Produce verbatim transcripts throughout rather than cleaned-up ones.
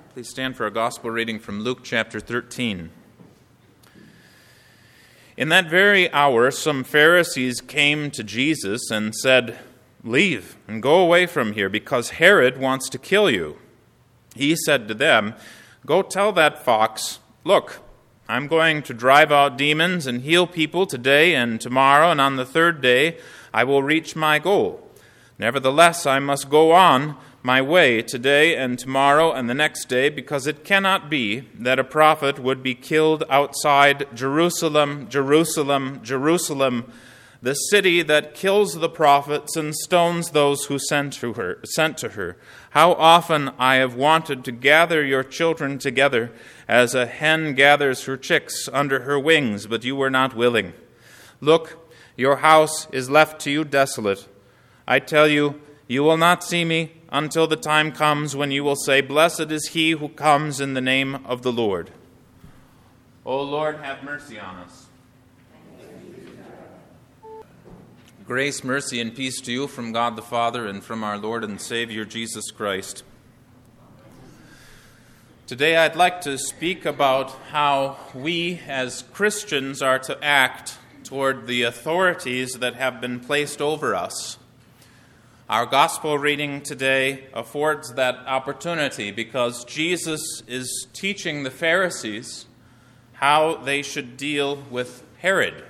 Please stand for a gospel reading from Luke chapter thirteen. In that very hour, some Pharisees came to Jesus and said, "Leave and go away from here, because Herod wants to kill you." He said to them, "Go tell that fox, 'Look, I'm going to drive out demons and heal people today and tomorrow, and on the third day I will reach my goal. Nevertheless, I must go on my way today and tomorrow and the next day, because it cannot be that a prophet would be killed outside Jerusalem, Jerusalem, Jerusalem, the city that kills the prophets and stones those who sent to her. Sent to her. How often I have wanted to gather your children together, as a hen gathers her chicks under her wings, but you were not willing. Look, your house is left to you desolate. I tell you, you will not see me until the time comes when you will say, 'Blessed is he who comes in the name of the Lord.'" O Lord, have mercy on us. Grace, mercy, and peace to you from God the Father and from our Lord and Savior Jesus Christ. Today I'd like to speak about how we as Christians are to act toward the authorities that have been placed over us. Our gospel reading today affords that opportunity because Jesus is teaching the Pharisees how they should deal with Herod.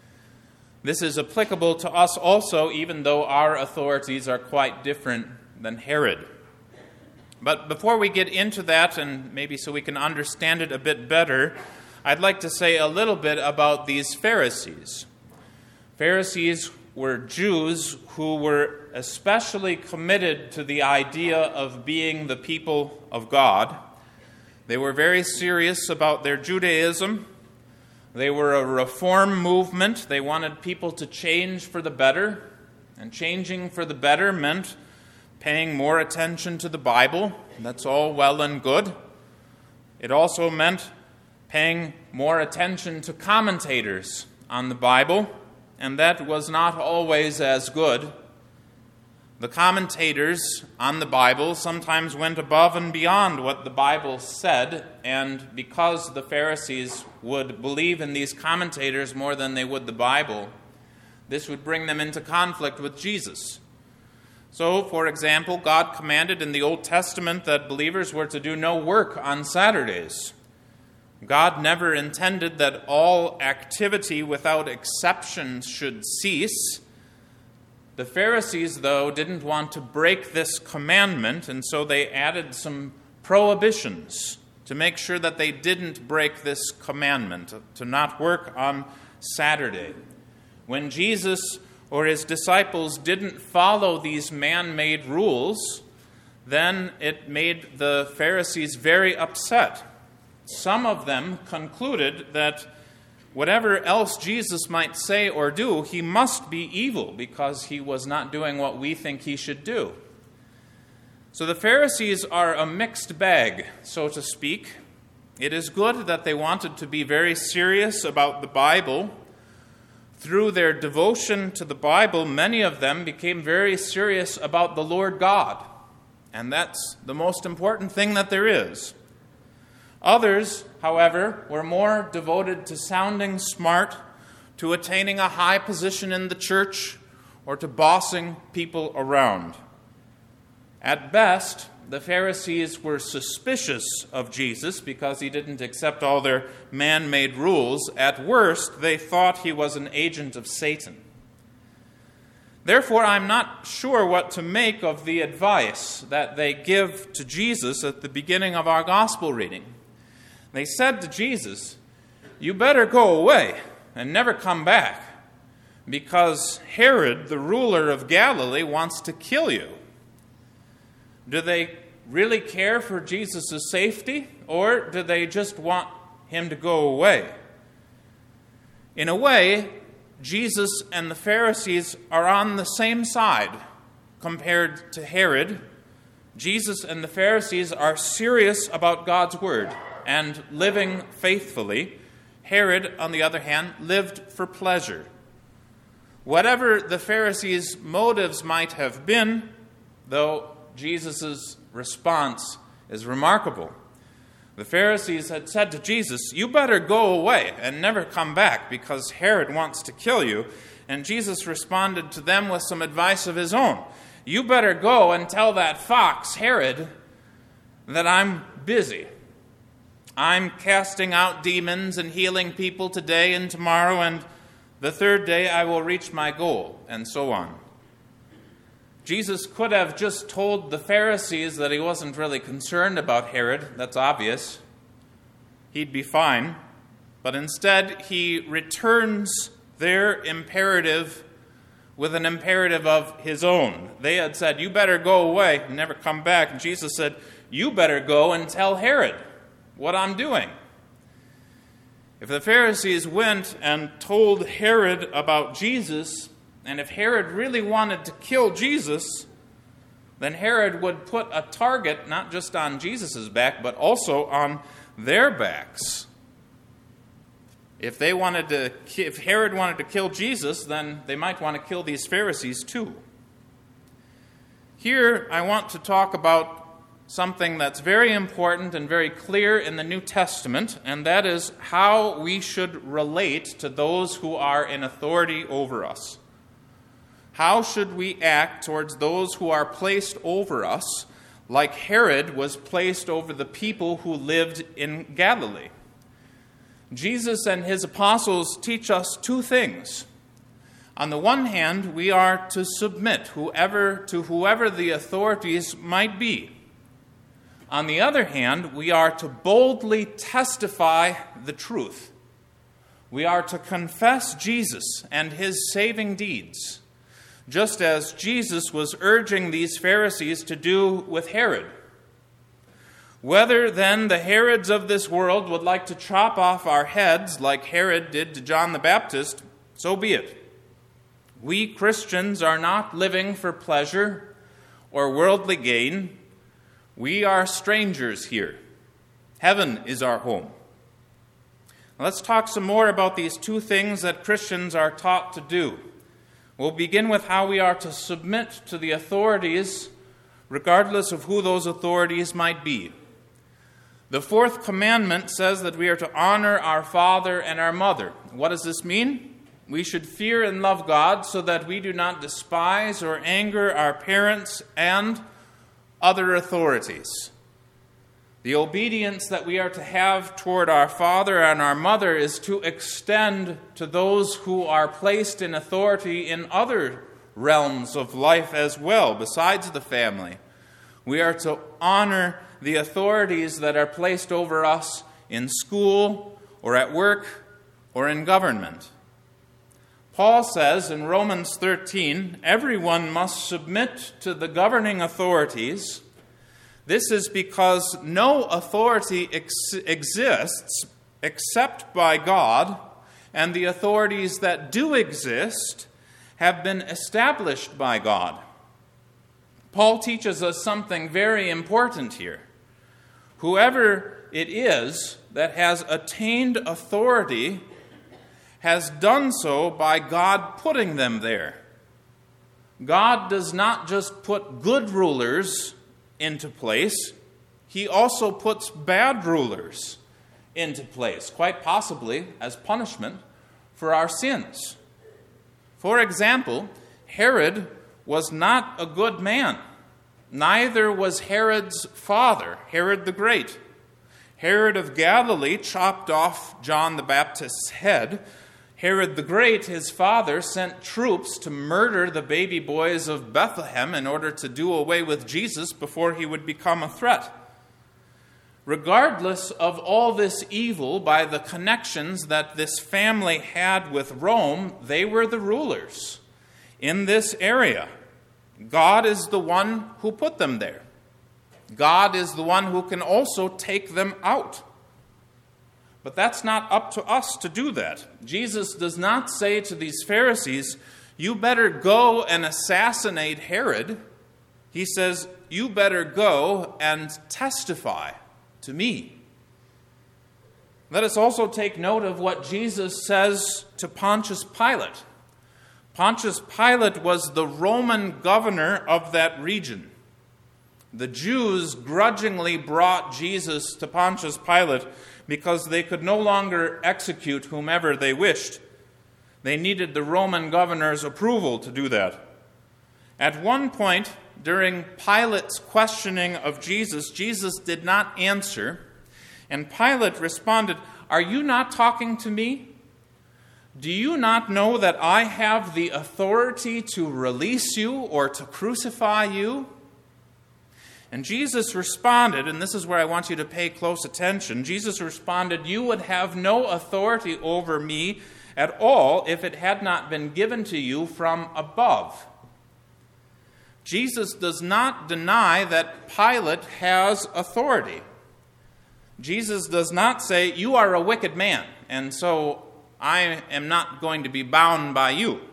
This is applicable to us also, even though our authorities are quite different than Herod. But before we get into that, and maybe so we can understand it a bit better, I'd like to say a little bit about these Pharisees. Pharisees were Jews who were especially committed to the idea of being the people of God. They were very serious about their Judaism. They were a reform movement. They wanted people to change for the better. And changing for the better meant paying more attention to the Bible. That's all well and good. It also meant paying more attention to commentators on the Bible, and that was not always as good. The commentators on the Bible sometimes went above and beyond what the Bible said, and because the Pharisees would believe in these commentators more than they would the Bible, this would bring them into conflict with Jesus. So, for example, God commanded in the Old Testament that believers were to do no work on Saturdays. God never intended that all activity without exceptions should cease. The Pharisees, though, didn't want to break this commandment, and so they added some prohibitions to make sure that they didn't break this commandment, to not work on Saturday. When Jesus or his disciples didn't follow these man-made rules, then it made the Pharisees very upset. Some of them concluded that whatever else Jesus might say or do, he must be evil because he was not doing what we think he should do. So the Pharisees are a mixed bag, so to speak. It is good that they wanted to be very serious about the Bible. Through their devotion to the Bible, many of them became very serious about the Lord God. And that's the most important thing that there is. Others, however, were more devoted to sounding smart, to attaining a high position in the church, or to bossing people around. At best, the Pharisees were suspicious of Jesus because he didn't accept all their man-made rules. At worst, they thought he was an agent of Satan. Therefore, I'm not sure what to make of the advice that they give to Jesus at the beginning of our gospel reading. They said to Jesus, "You better go away and never come back, because Herod, the ruler of Galilee, wants to kill you." Do they really care for Jesus' safety, or do they just want him to go away? In a way, Jesus and the Pharisees are on the same side compared to Herod. Jesus and the Pharisees are serious about God's word and living faithfully. Herod, on the other hand, lived for pleasure. Whatever the Pharisees' motives might have been, though Jesus' response is remarkable. The Pharisees had said to Jesus, "You better go away and never come back because Herod wants to kill you." And Jesus responded to them with some advice of his own. "You better go and tell that fox, Herod, that I'm busy. I'm casting out demons and healing people today and tomorrow, and the third day I will reach my goal," and so on. Jesus could have just told the Pharisees that he wasn't really concerned about Herod. That's obvious. He'd be fine. But instead, he returns their imperative with an imperative of his own. They had said, "You better go away and never come back." And Jesus said, "You better go and tell Herod what I'm doing." If the Pharisees went and told Herod about Jesus, and if Herod really wanted to kill Jesus, then Herod would put a target not just on Jesus' back, but also on their backs. If they wanted to, if Herod wanted to kill Jesus, then they might want to kill these Pharisees too. Here, I want to talk about something that's very important and very clear in the New Testament, and that is how we should relate to those who are in authority over us. How should we act towards those who are placed over us, like Herod was placed over the people who lived in Galilee? Jesus and his apostles teach us two things. On the one hand, we are to submit whoever to whoever the authorities might be. On the other hand, we are to boldly testify the truth. We are to confess Jesus and his saving deeds, just as Jesus was urging these Pharisees to do with Herod. Whether then the Herods of this world would like to chop off our heads like Herod did to John the Baptist, so be it. We Christians are not living for pleasure or worldly gain. We are strangers here. Heaven is our home. Let's talk some more about these two things that Christians are taught to do. We'll begin with how we are to submit to the authorities, regardless of who those authorities might be. The fourth commandment says that we are to honor our father and our mother. What does this mean? We should fear and love God so that we do not despise or anger our parents and other authorities. The obedience that we are to have toward our father and our mother is to extend to those who are placed in authority in other realms of life as well, besides the family. We are to honor the authorities that are placed over us in school or at work or in government. Paul says in Romans thirteen, everyone must submit to the governing authorities. This is because no authority ex- exists except by God, and the authorities that do exist have been established by God. Paul teaches us something very important here. Whoever it is that has attained authority has done so by God putting them there. God does not just put good rulers into place, he also puts bad rulers into place, quite possibly as punishment for our sins. For example, Herod was not a good man. Neither was Herod's father, Herod the Great. Herod of Galilee chopped off John the Baptist's head. Herod the Great, his father, sent troops to murder the baby boys of Bethlehem in order to do away with Jesus before he would become a threat. Regardless of all this evil, by the connections that this family had with Rome, they were the rulers in this area. God is the one who put them there. God is the one who can also take them out. But that's not up to us to do that. Jesus does not say to these Pharisees, you better go and assassinate Herod. He says, you better go and testify to me. Let us also take note of what Jesus says to Pontius Pilate. Pontius Pilate was the Roman governor of that region. The Jews grudgingly brought Jesus to Pontius Pilate because they could no longer execute whomever they wished. They needed the Roman governor's approval to do that. At one point, during Pilate's questioning of Jesus, Jesus did not answer, and Pilate responded, "Are you not talking to me? Do you not know that I have the authority to release you or to crucify you?" And Jesus responded, and this is where I want you to pay close attention. Jesus responded, "You would have no authority over me at all if it had not been given to you from above." Jesus does not deny that Pilate has authority. Jesus does not say, "You are a wicked man, and so I am not going to be bound by you."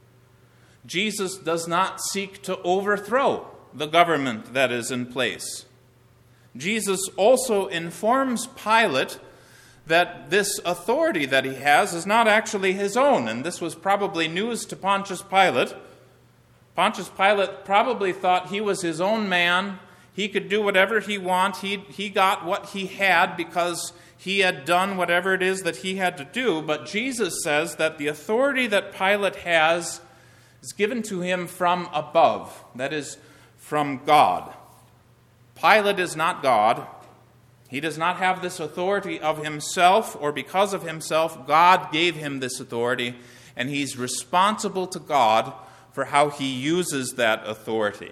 Jesus does not seek to overthrow the government that is in place. Jesus also informs Pilate that this authority that he has is not actually his own, and this was probably news to Pontius Pilate. Pontius Pilate probably thought he was his own man. He could do whatever he wanted. He, he got what he had because he had done whatever it is that he had to do. But Jesus says that the authority that Pilate has is given to him from above, that is, from God. Pilate is not God. He does not have this authority of himself or because of himself. God gave him this authority, and he's responsible to God for how he uses that authority.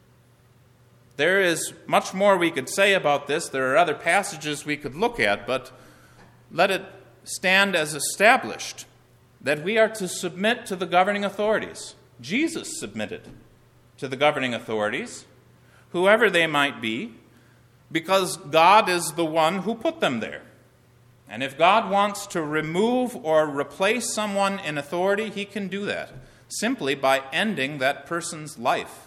There is much more we could say about this. There are other passages we could look at, but let it stand as established that we are to submit to the governing authorities. Jesus submitted to the governing authorities, whoever they might be, because God is the one who put them there. And if God wants to remove or replace someone in authority, he can do that simply by ending that person's life.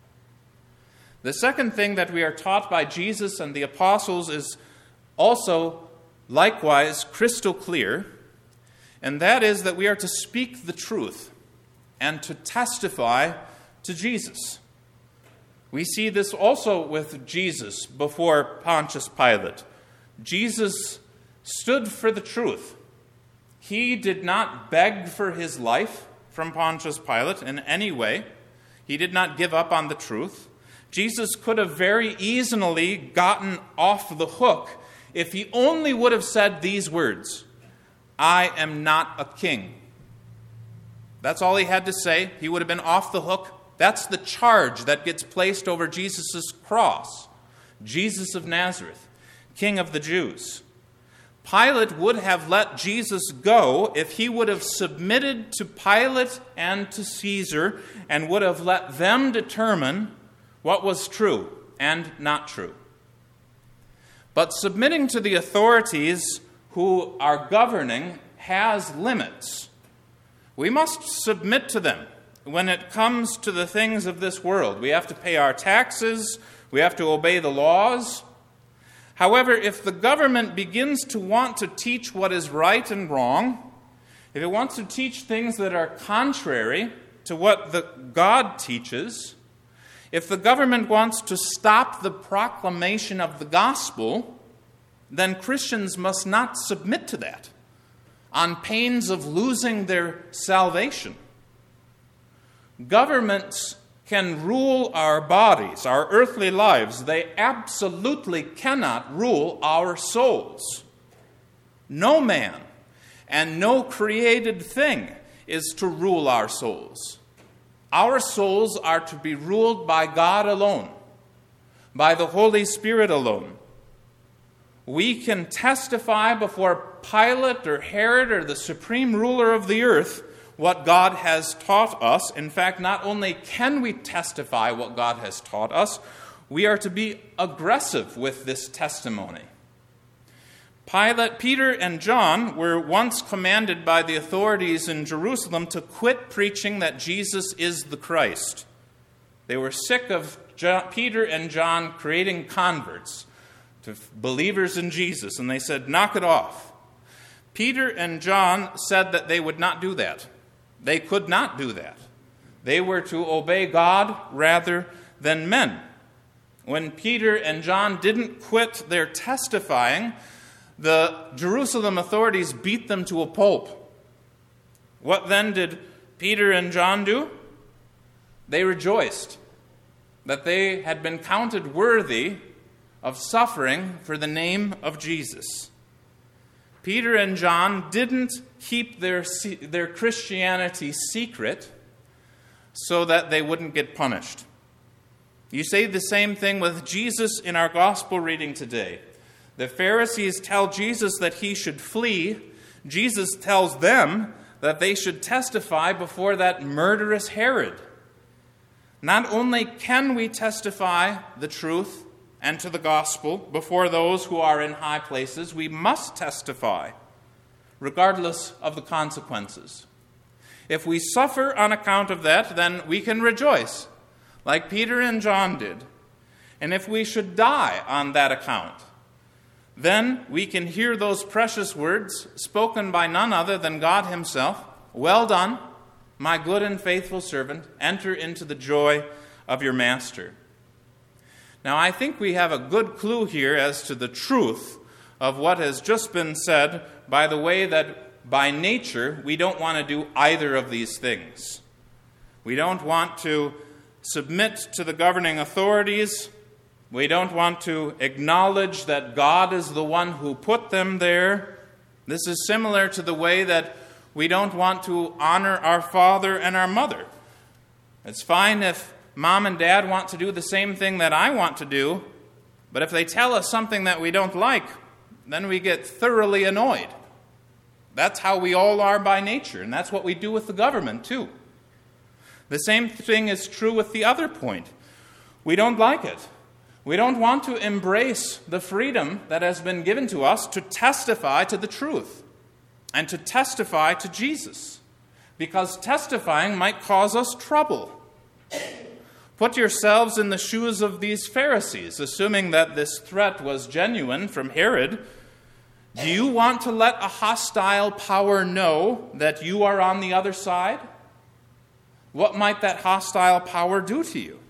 The second thing that we are taught by Jesus and the apostles is also likewise crystal clear, and that is that we are to speak the truth and to testify to Jesus. We see this also with Jesus before Pontius Pilate. Jesus stood for the truth. He did not beg for his life from Pontius Pilate in any way. He did not give up on the truth. Jesus could have very easily gotten off the hook if he only would have said these words, "I am not a king." That's all he had to say. He would have been off the hook. That's the charge that gets placed over Jesus' cross. Jesus of Nazareth, King of the Jews. Pilate would have let Jesus go if he would have submitted to Pilate and to Caesar and would have let them determine what was true and not true. But submitting to the authorities who are governing has limits. We must submit to them when it comes to the things of this world. We have to pay our taxes. We have to obey the laws. However, if the government begins to want to teach what is right and wrong, if it wants to teach things that are contrary to what the God teaches, if the government wants to stop the proclamation of the gospel, then Christians must not submit to that on pains of losing their salvation. Governments can rule our bodies, our earthly lives. They absolutely cannot rule our souls. No man and no created thing is to rule our souls. Our souls are to be ruled by God alone, by the Holy Spirit alone. We can testify before Pilate or Herod or the supreme ruler of the earth what God has taught us. In fact, not only can we testify what God has taught us, we are to be aggressive with this testimony. Pilate, Peter, and John were once commanded by the authorities in Jerusalem to quit preaching that Jesus is the Christ. They were sick of John, Peter and John creating converts to believers in Jesus, and they said, "Knock it off." Peter and John said that they would not do that. They could not do that. They were to obey God rather than men. when Peter and John didn't quit their testifying, the Jerusalem authorities beat them to a pulp. What then did Peter and John do? They rejoiced that they had been counted worthy of suffering for the name of Jesus. Peter and John didn't keep their, their Christianity secret so that they wouldn't get punished. You say the same thing with Jesus in our gospel reading today. The Pharisees tell Jesus that he should flee. Jesus tells them that they should testify before that murderous Herod. Not only can we testify the truth and to the gospel before those who are in high places, we must testify, regardless of the consequences. If we suffer on account of that, then we can rejoice, like Peter and John did. And if we should die on that account, then we can hear those precious words spoken by none other than God himself. Well done, my good and faithful servant. Enter into the joy of your master. Now, I think we have a good clue here as to the truth of what has just been said by the way that by nature we don't want to do either of these things. We don't want to submit to the governing authorities. We don't want to acknowledge that God is the one who put them there. This is similar to the way that we don't want to honor our father and our mother. It's fine if mom and dad want to do the same thing that I want to do, but if they tell us something that we don't like, then we get thoroughly annoyed. That's how we all are by nature, and that's what we do with the government too. The same thing is true with the other point. We don't like it. We don't want to embrace the freedom that has been given to us to testify to the truth and to testify to Jesus, because testifying might cause us trouble. Put yourselves in the shoes of these Pharisees, assuming that this threat was genuine from Herod. Do you want to let a hostile power know that you are on the other side? What might that hostile power do to you?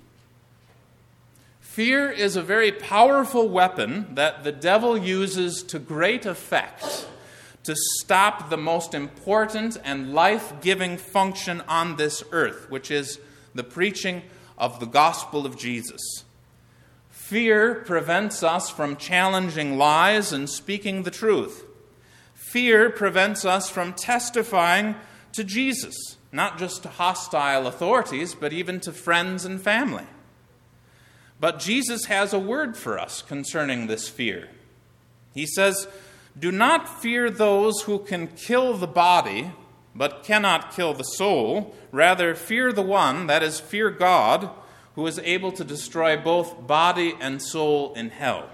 Fear is a very powerful weapon that the devil uses to great effect to stop the most important and life-giving function on this earth, which is the preaching of the gospel of Jesus. Fear prevents us from challenging lies and speaking the truth. Fear prevents us from testifying to Jesus, not just to hostile authorities, but even to friends and family. But Jesus has a word for us concerning this fear. He says, "Do not fear those who can kill the body, but cannot kill the soul. Rather, fear the one, that is, fear God, who is able to destroy both body and soul in hell."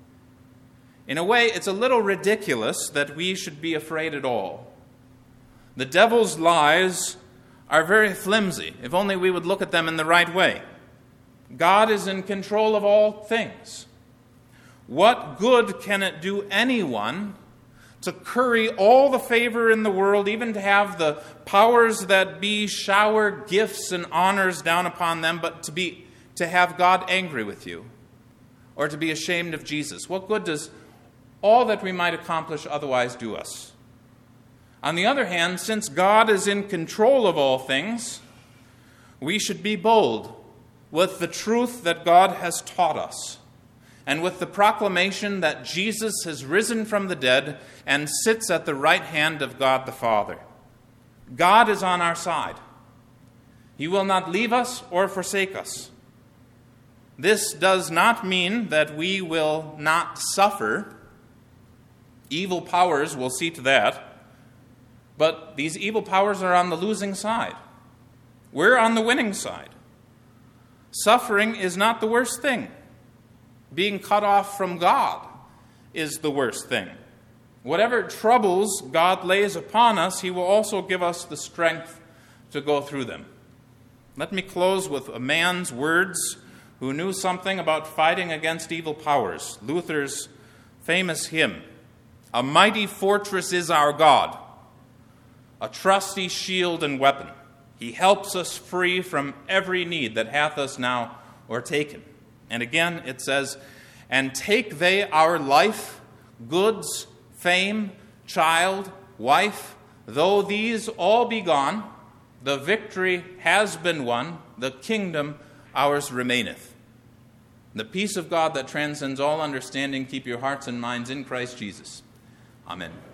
In a way, it's a little ridiculous that we should be afraid at all. The devil's lies are very flimsy, if only we would look at them in the right way. God is in control of all things. What good can it do anyone to curry all the favor in the world, even to have the powers that be shower gifts and honors down upon them, but to be to have God angry with you, or to be ashamed of Jesus? What good does all that we might accomplish otherwise do us? On the other hand, since God is in control of all things, we should be bold with the truth that God has taught us, and with the proclamation that Jesus has risen from the dead and sits at the right hand of God the Father. God is on our side. He will not leave us or forsake us. This does not mean that we will not suffer. Evil powers will see to that. But these evil powers are on the losing side. We're on the winning side. Suffering is not the worst thing. Being cut off from God is the worst thing. Whatever troubles God lays upon us, He will also give us the strength to go through them. Let me close with a man's words who knew something about fighting against evil powers. Luther's famous hymn, "A mighty fortress is our God, a trusty shield and weapon. He helps us free from every need that hath us now o'ertaken. And again it says, and take they our life, goods, fame, child, wife, though these all be gone, the victory has been won, the kingdom ours remaineth. The peace of God that transcends all understanding, keep your hearts and minds in Christ Jesus. Amen.